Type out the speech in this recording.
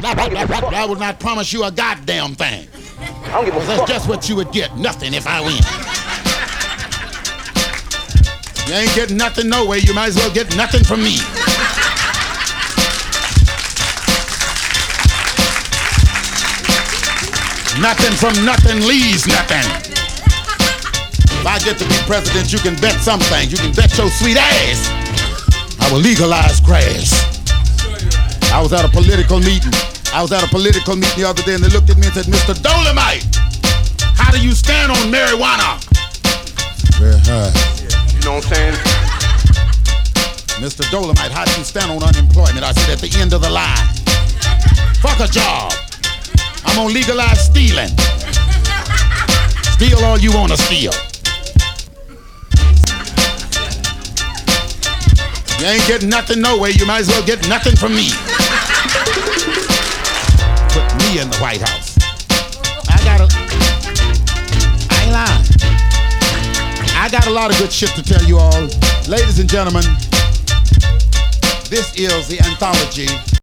I will not promise you a goddamn thing. I don't give a fuck. That's just what you would get. Nothing if I win. You ain't getting nothing no way. You might as well get nothing from me. Nothing from nothing leaves nothing. If I get to be president, you can bet some things. You can bet your sweet ass I will legalize grass. I was at a political meeting. The other day and they looked at me and said, Mr. Dolomite, how do you stand on marijuana? Very high. You know what I'm saying? Mr. Dolomite, how do you stand on unemployment? I said, at the end of the line. Fuck a job. I'm gonna legalize stealing. Steal all you wanna steal. You ain't getting nothing no way. You might as well get nothing from me. Put me in the White House. I ain't lying. I got a lot of good shit to tell you all. Ladies and gentlemen, this is the anthology